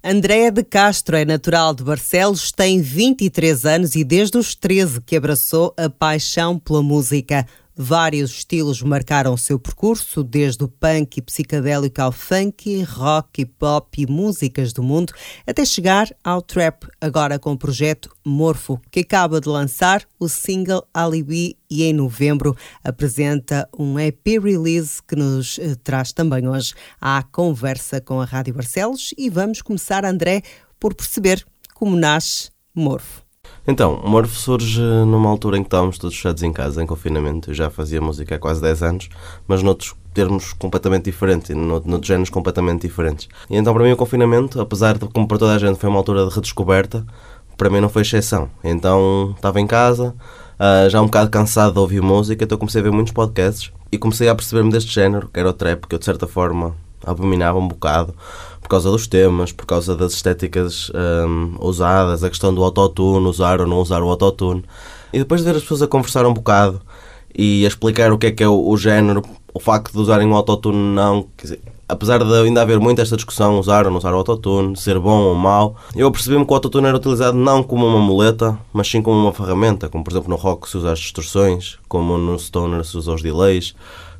André de Castro é natural de Barcelos, tem 23 anos e desde os 13 que abraçou a paixão pela música. Vários estilos marcaram o seu percurso, desde o punk e psicadélico ao funk, rock, pop e músicas do mundo, até chegar ao trap, agora com o projeto Morfo, que acaba de lançar o single Alibi e em novembro apresenta um EP release que nos traz também hoje à conversa com a Rádio Barcelos. E vamos começar, André, por perceber como nasce Morfo. Então, o Morfo surge numa altura em que estávamos todos fechados em casa, em confinamento. Eu já fazia música há quase 10 anos, mas noutros termos completamente diferentes e noutros géneros completamente diferentes. E então, para mim, o confinamento, apesar de, como para toda a gente, foi uma altura de redescoberta, para mim não foi exceção. Então, estava em casa, já um bocado cansado de ouvir música, então comecei a ver muitos podcasts e comecei a perceber-me deste género, que era o trap, que eu, de certa forma, abominava um bocado, por causa dos temas, por causa das estéticas usadas, a questão do autotune, usar ou não usar o autotune. E depois de ver as pessoas a conversar um bocado e a explicar o que é o género, o facto de usarem o autotune não, quer dizer, apesar de ainda haver muito esta discussão, usar ou não usar o autotune, ser bom ou mau, eu percebi-me que o autotune era utilizado não como uma muleta, mas sim como uma ferramenta, como por exemplo no rock se usa as distorções, como no stoner se usa os delays.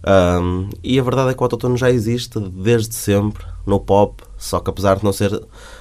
E a verdade é que o autotune já existe desde sempre no pop, só que apesar de não ser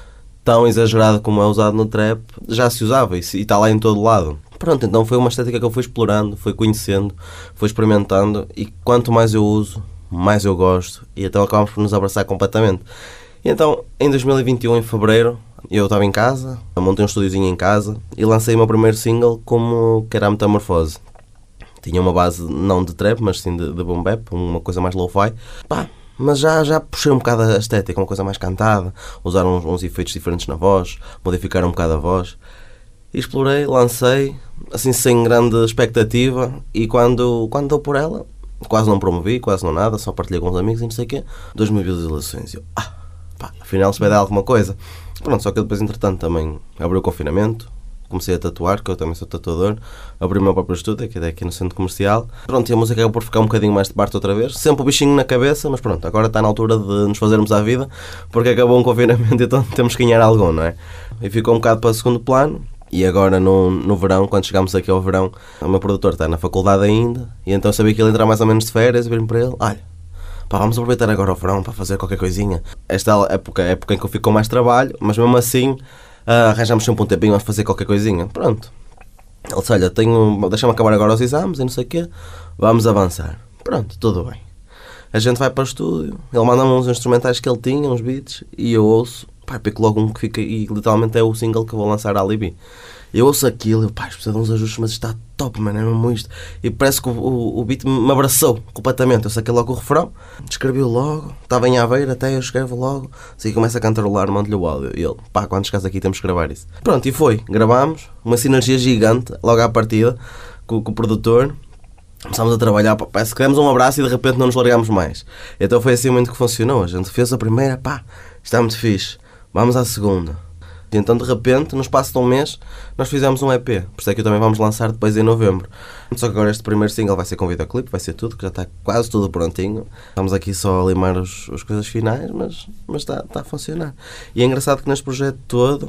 tão exagerado como é usado no trap, já se usava e está lá em todo lado. Pronto, então foi uma estética que eu fui explorando, fui conhecendo, fui experimentando e quanto mais eu uso, mais eu gosto e então acabamos por nos abraçar completamente. E então, em 2021, em fevereiro, eu estava em casa, montei um estúdiozinho em casa e lancei o meu primeiro single que era a Metamorfose. Tinha uma base não de trap, mas sim de boom bap, uma coisa mais lo-fi. Mas já puxei um bocado a estética, uma coisa mais cantada, usar uns efeitos diferentes na voz, modificar um bocado a voz. E explorei, lancei, assim sem grande expectativa, e quando dou por ela, quase não promovi, quase não nada, só partilhei com os amigos e não sei o quê, 2.000 visualizações. E eu, afinal se vai dar alguma coisa. Pronto, só que depois, entretanto, também abriu o confinamento. Comecei a tatuar, que eu também sou tatuador. Abri o meu próprio estúdio, que é aqui no centro comercial. Pronto, e a música acabou por ficar um bocadinho mais de parte outra vez. Sempre o bichinho na cabeça, mas pronto, agora está na altura de nos fazermos à vida, porque acabou um confinamento, então temos que ganhar algum, não é? E ficou um bocado para o segundo plano. E agora no verão, quando chegámos aqui ao verão, o meu produtor está na faculdade ainda, e então eu sabia que ele ia entrar mais ou menos de férias, e vir para ele, olha, vamos aproveitar agora o verão para fazer qualquer coisinha. Esta época é a época em que eu fico com mais trabalho, mas mesmo assim arranjamos sempre um tempinho, vamos fazer qualquer coisinha. Pronto. Ele disse, olha, deixa-me acabar agora os exames e não sei o quê, vamos avançar. Pronto, tudo bem. A gente vai para o estúdio, ele manda-me uns instrumentais que ele tinha, uns beats, e eu ouço, pico logo um que fica, e literalmente é o single que eu vou lançar, Alibi. Eu ouço aquilo, precisa de uns ajustes, mas está top, mano, é mesmo isto. E parece que o beat me abraçou completamente. Eu saquei logo o refrão, escrevi-o logo, estava em Aveiro, até eu escrevo logo, assim começa a cantarolar, mando-lhe o áudio. E ele, quando chegares aqui temos que gravar isso. Pronto, e foi, gravámos, uma sinergia gigante, logo à partida, com o produtor. Começámos a trabalhar, parece que demos um abraço e de repente não nos largámos mais. Então foi assim muito que funcionou. A gente fez a primeira, está muito fixe, vamos à segunda. E então de repente, no espaço de um mês, nós fizemos um EP. Por isso é que também vamos lançar depois em novembro. Só que agora este primeiro single vai ser com videoclipe, vai ser tudo, que já está quase tudo prontinho. Estamos aqui só a limar as coisas finais, mas está a funcionar. E é engraçado que neste projeto todo,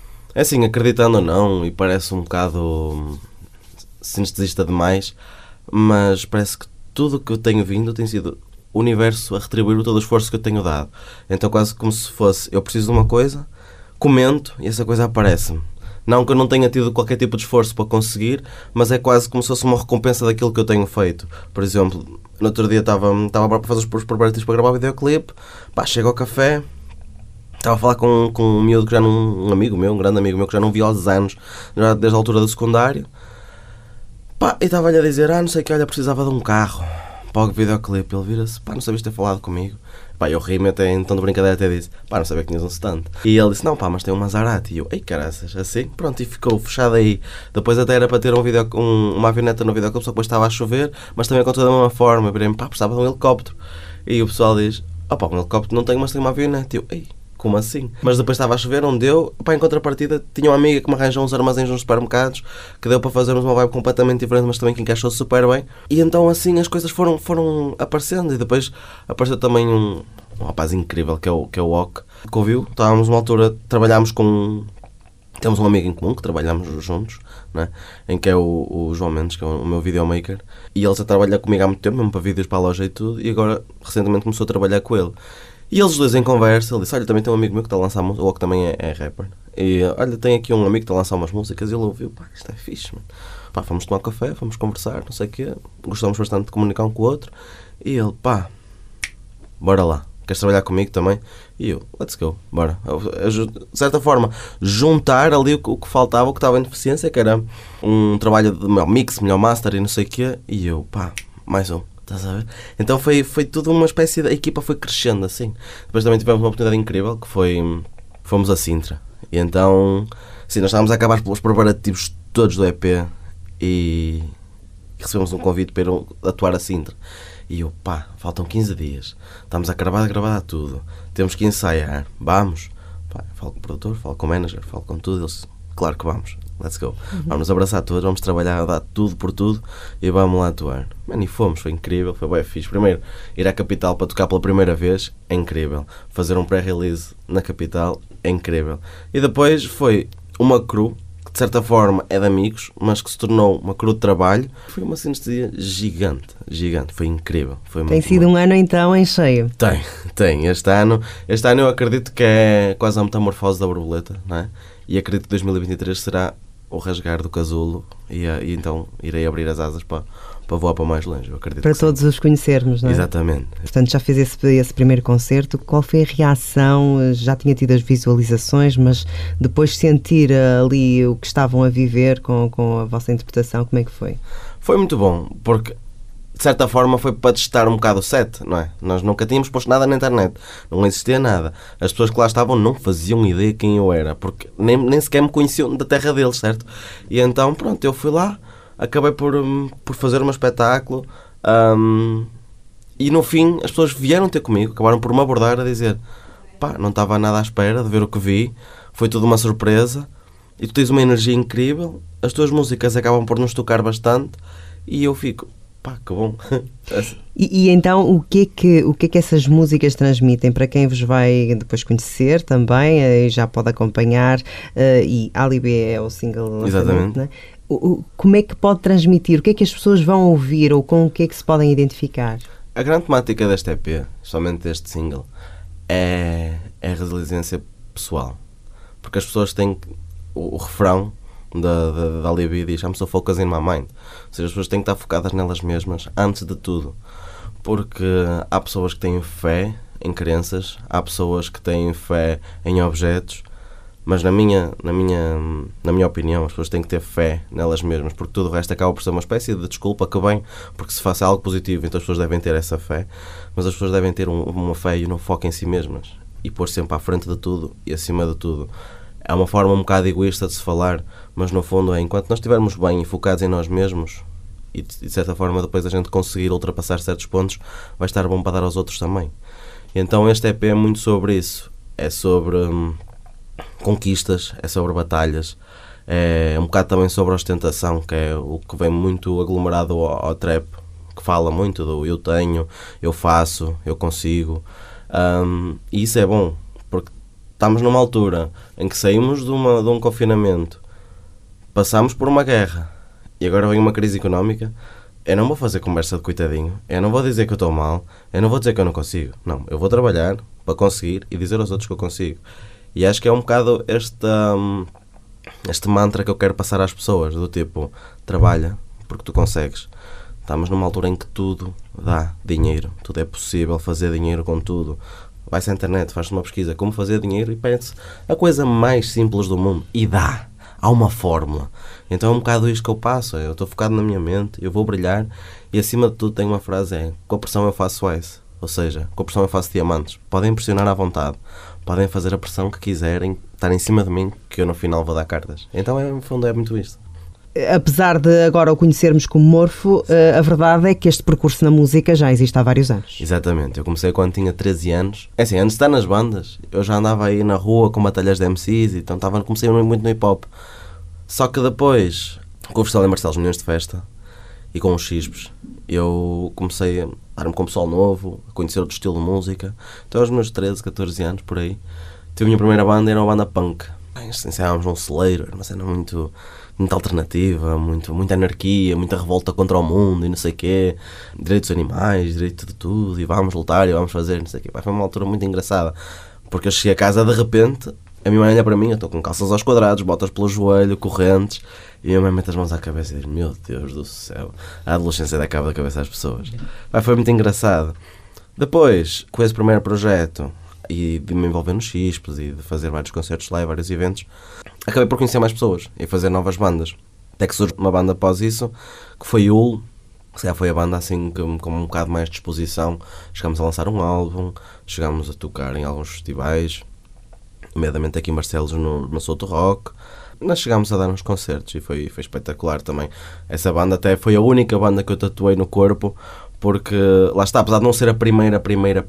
é assim, acreditando ou não, e parece um bocado sinestesista demais, mas parece que tudo o que eu tenho vindo tem sido o universo a retribuir todo o esforço que eu tenho dado. Então quase como se fosse, eu preciso de uma coisa, comento e essa coisa aparece-me. Não que eu não tenha tido qualquer tipo de esforço para conseguir, mas é quase como se fosse uma recompensa daquilo que eu tenho feito. Por exemplo, no outro dia estava a fazer os preparativos para gravar o videoclipe, chego ao café, estava a falar com um miúdo que já não, um amigo meu, um grande amigo meu, que já não vi há anos, desde a altura do secundário, e estava-lhe a dizer, não sei o que, olha, precisava de um carro para o videoclipe. Ele vira-se, não sabias ter falado comigo? Eu ri-me até em tom de brincadeira, até disse, não sabia que tinhas um stand. E ele disse, não, mas tem um Maserati. E eu, ei caraças, assim? Pronto, e ficou fechado aí. Depois até era para ter uma avioneta no videoclipe, só que depois estava a chover, mas também aconteceu da mesma forma. Eu virei-me, precisava de um helicóptero. E o pessoal diz, um helicóptero não tenho, mas tenho uma avioneta. E eu, ei, como assim? Mas depois estava a chover, onde deu, pá, em contrapartida, tinha uma amiga que me arranjou uns armazéns nos supermercados, que deu para fazermos uma vibe completamente diferente, mas também que encaixou super bem. E então assim as coisas foram aparecendo, e depois apareceu também um rapaz incrível, que é o Ok, que ouviu. Estávamos numa altura, trabalhámos com... Temos um amigo em comum que trabalhamos juntos, né? Em que é o João Mendes, que é o meu videomaker, e ele já trabalha comigo há muito tempo, mesmo para vídeos para a loja e tudo, e agora recentemente começou a trabalhar com ele. E eles dois em conversa, ele disse, olha, também tem um amigo meu que está a lançar música, o que também é rapper, e olha, tem aqui um amigo que está a lançar umas músicas, e ele ouviu, pá, isto é fixe, mano. Pá, fomos tomar café, fomos conversar, não sei o quê, gostamos bastante de comunicar um com o outro, e ele, pá, bora lá. Queres trabalhar comigo também? E eu, let's go, bora. De certa forma, juntar ali o que faltava, o que estava em deficiência, que era um trabalho de melhor mix, melhor master e não sei o quê. E eu, pá, mais um, estás a ver? Então foi tudo uma espécie de... A equipa foi crescendo assim. Depois também tivemos uma oportunidade incrível, que foi... Fomos a Sintra. E então, assim, nós estávamos a acabar os preparativos todos do EP e recebemos um convite para ir atuar a Sintra. E eu, pá, faltam 15 dias, estamos a gravar tudo, temos que ensaiar, vamos. Pá, falo com o produtor, falo com o manager, falo com tudo, eles, claro que vamos, let's go. Vamos nos abraçar todos, vamos trabalhar, dar tudo por tudo e vamos lá atuar. Mano, e fomos, foi incrível, foi bem fixe. Primeiro, ir à capital para tocar pela primeira vez, é incrível. Fazer um pré-release na capital, é incrível. E depois foi uma crew, de certa forma é de amigos, mas que se tornou uma crew de trabalho. Foi uma sinestesia gigante, foi incrível. Foi Tem sido um ano então em cheio. Tem. Este ano eu acredito que é quase a metamorfose da borboleta, não é? E acredito que 2023 será o rasgar do casulo e então irei abrir as asas para voar para mais longe, eu acredito. Para todos os conhecermos, não é? Exatamente. Portanto, já fez esse primeiro concerto. Qual foi a reação? Já tinha tido as visualizações, mas depois de sentir ali o que estavam a viver com a vossa interpretação, como é que foi? Foi muito bom, porque de certa forma foi para testar um bocado o set, não é? Nós nunca tínhamos posto nada na internet, não existia nada. As pessoas que lá estavam não faziam ideia quem eu era, porque nem sequer me conheciam da terra deles, certo? E então, pronto, eu fui lá, acabei por fazer um espetáculo e no fim as pessoas vieram ter comigo, acabaram por me abordar a dizer, pá, não estava nada à espera de ver o que vi, foi tudo uma surpresa e tu tens uma energia incrível, as tuas músicas acabam por nos tocar bastante e eu fico, pá, que bom. E então o que é que essas músicas transmitem para quem vos vai depois conhecer também, já pode acompanhar, e Alibi é o single. Exatamente. Né? Como é que pode transmitir? O que é que as pessoas vão ouvir ou com o que é que se podem identificar? A grande temática deste EP, somente deste single, é a resiliência pessoal. Porque as pessoas têm o refrão da Alibi diz I'm so focused in my mind. Ou seja, as pessoas têm que estar focadas nelas mesmas antes de tudo. Porque há pessoas que têm fé em crenças, há pessoas que têm fé em objetos, mas na minha opinião as pessoas têm que ter fé nelas mesmas, porque tudo o resto acaba por ser uma espécie de desculpa que vem porque se faça algo positivo, então as pessoas devem ter essa fé, mas as pessoas devem ter uma fé e um foco em si mesmas e pôr sempre à frente de tudo e acima de tudo. É uma forma um bocado egoísta de se falar, mas no fundo é enquanto nós estivermos bem e focados em nós mesmos e de certa forma depois a gente conseguir ultrapassar certos pontos, vai estar bom para dar aos outros também. E então este EP é muito sobre isso, é sobre conquistas, é sobre batalhas, é um bocado também sobre a ostentação, que é o que vem muito aglomerado ao trap, que fala muito do eu tenho, eu faço, eu consigo, e isso é bom, porque estamos numa altura em que saímos de um confinamento, passamos por uma guerra e agora vem uma crise económica. Eu não vou fazer conversa de coitadinho, eu não vou dizer que eu estou mal, eu não vou dizer que eu não consigo, não, eu vou trabalhar para conseguir e dizer aos outros que eu consigo. E acho que é um bocado este mantra que eu quero passar às pessoas, do tipo, trabalha porque tu consegues. Estamos numa altura em que tudo dá dinheiro, tudo é possível fazer dinheiro com tudo. Vai-se à internet, faz-se uma pesquisa, como fazer dinheiro e pense a coisa mais simples do mundo. E dá, há uma fórmula. Então é um bocado isto que eu passo, eu estou focado na minha mente, eu vou brilhar e acima de tudo tem uma frase, com a pressão eu faço ice. Ou seja, com a pressão eu faço diamantes. Podem pressionar à vontade, podem fazer a pressão que quiserem, estar em cima de mim, que eu no final vou dar cartas. Então, no fundo, é muito isto. apesar de agora o conhecermos como Morfo, a verdade é que este percurso na música já existe há vários anos. Exatamente, eu comecei quando tinha 13 anos. É assim, antes de estar nas bandas, eu já andava aí na rua com batalhas de MCs, então comecei muito no hip-hop. Só que depois, com o Festival em Barcelos, Milhões de Festa, e com os Chispes, eu comecei a dar-me com o pessoal novo, a conhecer outro estilo de música. Então aos meus 13, 14 anos, por aí, tive a minha primeira banda, era uma banda punk. Ensaiávamos um celeiro, era uma cena muito alternativa, muita anarquia, muita revolta contra o mundo e não sei o quê, direitos animais, direito de tudo, e vamos lutar e vamos fazer, não sei o quê. Foi uma altura muito engraçada, porque eu cheguei a casa de repente, a minha mãe olha para mim, eu estou com calças aos quadrados, botas pelo joelho, correntes, e a minha mãe mete as mãos à cabeça e diz: meu Deus do céu, a adolescência dá cabo da cabeça às pessoas. Foi muito engraçado. Depois, com esse primeiro projeto, e de me envolver nos Chispes e de fazer vários concertos lá e vários eventos, acabei por conhecer mais pessoas e fazer novas bandas. Até que surge uma banda após isso, que foi Ul, que já foi a banda assim com um bocado mais de disposição. Chegámos a lançar um álbum, chegámos a tocar em alguns festivais, nomeadamente aqui em Barcelos no Souto Rock. Nós chegámos a dar uns concertos e foi espetacular também. Essa banda até foi a única banda que eu tatuei no corpo, porque lá está, apesar de não ser a primeira,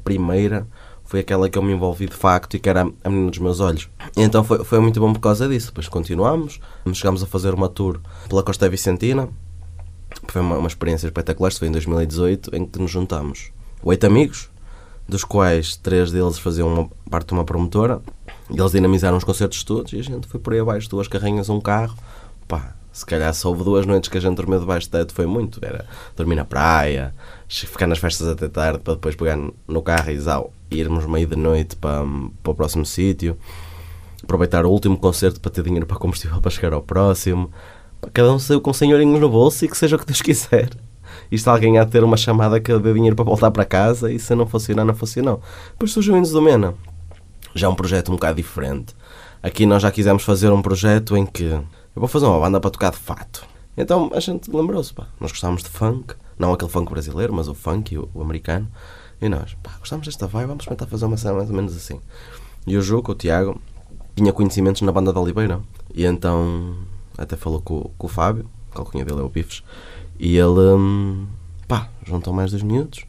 foi aquela que eu me envolvi de facto e que era a menina dos meus olhos. E então foi muito bom por causa disso. Depois continuámos, chegámos a fazer uma tour pela Costa Vicentina. Foi uma experiência espetacular, foi em 2018, em que nos juntámos 8 amigos, dos quais 3 deles faziam parte de uma promotora, e eles dinamizaram os concertos todos, e a gente foi por aí abaixo, 2 carrinhas, um carro. Se calhar só houve 2 noites que a gente dormiu debaixo de teto, foi muito. Era dormir na praia, ficar nas festas até tarde, para depois pegar no carro e irmos meio de noite para o próximo sítio, aproveitar o último concerto para ter dinheiro para combustível para chegar ao próximo. Cada um saiu com senhorinhos no bolso e que seja o que Deus quiser. Isto alguém há de ter uma chamada que dê dinheiro para voltar para casa, e se não funcionar, não funcionou. Depois surgiu o Indos do Mena, já um projeto um bocado diferente. Aqui nós já quisemos fazer um projeto em que eu vou fazer uma banda para tocar de fato. Então a gente lembrou-se, nós gostávamos de funk, não aquele funk brasileiro, mas o funk, o americano, e nós, gostávamos desta vibe, vamos tentar fazer uma cena mais ou menos assim. E o Juca, o Tiago, tinha conhecimentos na banda da Oliveira, e então até falou com o Fábio, que a alcunha dele é o Pifes, e ele, juntou mais 2 minutos,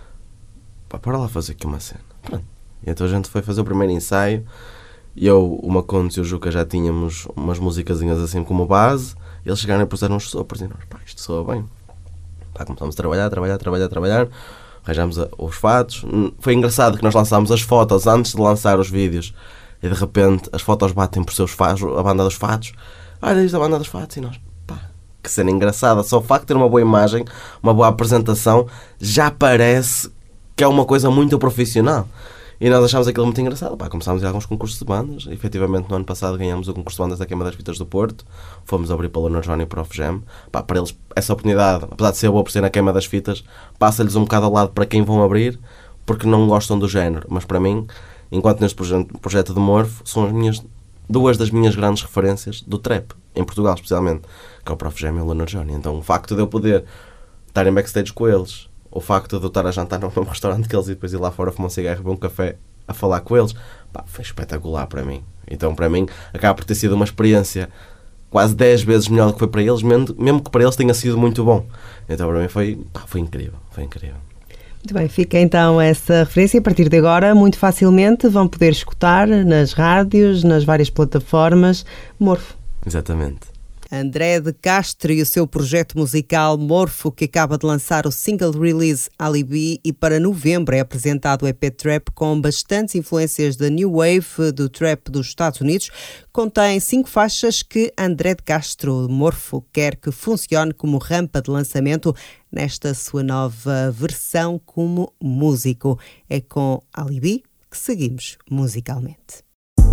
para lá fazer aqui uma cena. Pronto. E então a gente foi fazer o primeiro ensaio, e eu, o Macondes e o Juca já tínhamos umas musicazinhas assim como base, e eles chegaram e puseram uns sopros, e nós, isto soa bem. Começámos a trabalhar, arranjámos os fatos. Foi engraçado que nós lançámos as fotos antes de lançar os vídeos, e de repente as fotos batem por seus fatos, a banda dos fatos. Olha isto, a banda dos fatos, e nós, que cena engraçada. Só o facto de ter uma boa imagem, uma boa apresentação, já parece que é uma coisa muito profissional. E nós achámos aquilo muito engraçado. Começámos a ir a alguns concursos de bandas. Efetivamente, no ano passado ganhámos o concurso de bandas da Queima das Fitas do Porto. Fomos abrir para o Leonor Johnny e para o FGEM. Para eles, essa oportunidade, apesar de ser boa por ser na Queima das Fitas, passa-lhes um bocado ao lado para quem vão abrir, porque não gostam do género. Mas para mim, enquanto neste projeto de Morfo, são 2 das minhas grandes referências do trap, em Portugal especialmente, que é o Prof. Jam e o Leonor Johnny. Então o facto de eu poder estar em backstage com eles, o facto de eu estar a jantar no mesmo restaurante que eles e depois ir lá fora fumar um cigarro e beber um café a falar com eles, foi espetacular para mim. Então para mim acaba por ter sido uma experiência quase 10 vezes melhor do que foi para eles, mesmo que para eles tenha sido muito bom. Então para mim foi incrível, foi incrível. Muito bem, fica então essa referência. A partir de agora, muito facilmente vão poder escutar nas rádios, nas várias plataformas, Morfo. Exatamente. André de Castro e o seu projeto musical Morfo, que acaba de lançar o single release Alibi, e para novembro é apresentado o EP Trap com bastantes influências da New Wave do Trap dos Estados Unidos. Contém 5 faixas que André de Castro, Morfo, quer que funcione como rampa de lançamento nesta sua nova versão como músico. É com Alibi que seguimos musicalmente.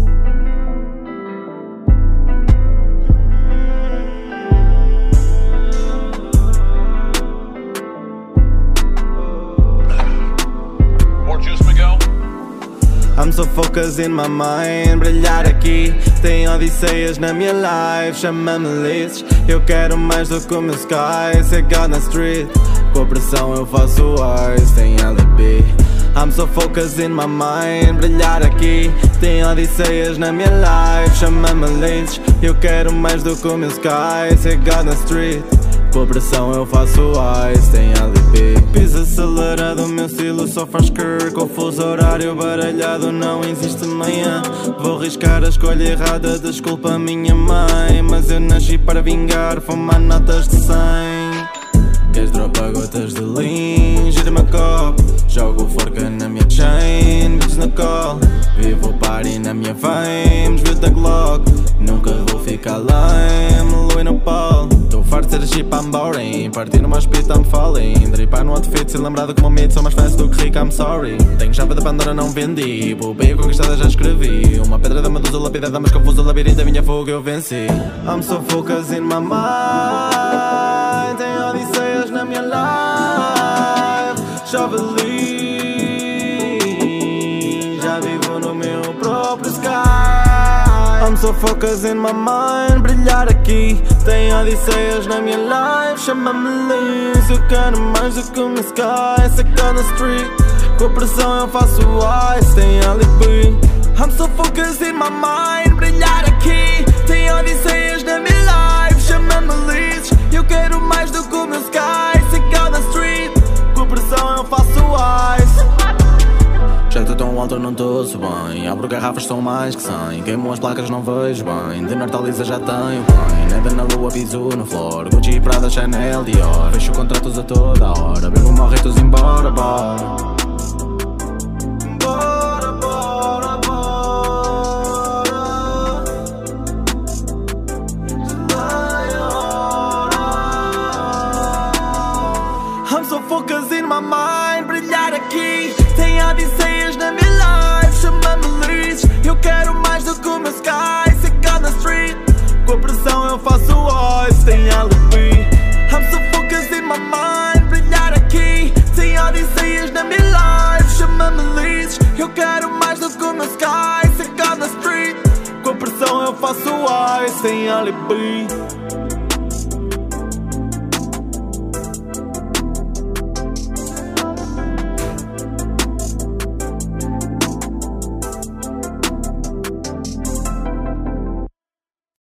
I'm so focused in my mind, brilhar aqui. Tem odisseias na minha life, chama-me Liz. Eu quero mais do que o meu sky, ser God na street. Com a pressão eu faço ice, tem alibi. I'm so focused in my mind. Brilhar aqui, tem odisseias na minha life. Chama-me Lynch, eu quero mais do que o meu sky. Say God na street, com pressão eu faço ice, tem alibi. Piso acelerado, o meu estilo só faz curve. Com o fuso horário baralhado, não existe manhã. Vou arriscar a escolha errada, desculpa a minha mãe. Mas eu nasci para vingar, fumar notas de 100. Queres dropa gotas de lean? Gira-me a copo, jogo forca na minha chain. Bitch na call, vivo o party na minha fame. Desvio da Glock, nunca vou ficar lame. Louis no pole, tô farto de ser cheap, I'm boring. Partir numa spit, I'm falling. Dripar no outfit, se lembrado como mid. Sou mais fast do que rico, I'm sorry. Tenho chave da Pandora, não vendi. Poupei a conquistada, já escrevi. Uma pedra da medusa, lapidada, mas confuso. Labirinto da minha fuga, eu venci. I'm so focused in my mind. Tenho odisseias na minha life. Javeli, já vivo no meu próprio sky. I'm so focused in my mind. Brilhar aqui, tem odisseias na minha life. Chama-me Liz, eu quero mais do que o meu sky. Sacar na street, com a pressão eu faço ice, tem alibi. I'm so focused in my mind. Brilhar aqui, tem odisseias na minha life. Chama-me Liz, eu quero mais do que o meu sky. Sacar na street, com a pressão eu faço ice. Já estou tão alto, não estou bem. Abro garrafas, são mais que 100. Queimo as placas, não vejo bem. De norte a Lisa já tenho bem. Nada na lua, piso no floor. Gucci, Prada, Chanel, Dior. Fecho contratos a toda hora. Bebo morritos, embora, bora. Bora, bora, bora. I'm so focused in my mind. Brilhar aqui, tem odisseias na minha life. Chama-me Liz, eu quero mais do que o meu sky. Sacar na street, com a pressão eu faço ice, tem alibi. I'm so focused in my mind. Brilhar aqui, tem odisseias na minha life. Chama-me Liz, eu quero mais do que o meu sky. Sacar na street, com a pressão eu faço ice, tem alibi.